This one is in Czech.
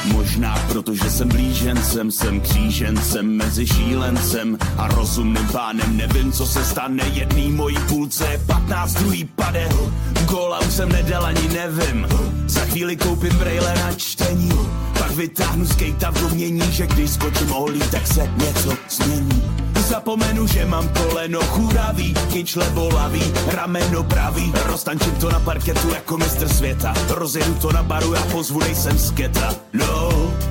Možná protože jsem blížencem, jsem křížencem mezi šílencem a rozumným pánem. Nevím, co se stane, jedný mojí půlce 15, druhý pade. Góla už jsem nedal ani nevím. Za chvíli koupím brejle na čtení, pak vytáhnu skejta v domění, že když skočím holí, tak se něco změní. Zapomenu, že mám koleno churavý, kyčle bolavý, rameno pravý. Roztančím to na parketu jako mistr světa, rozjedu to na baru a pozvu, nejsem sketa. No.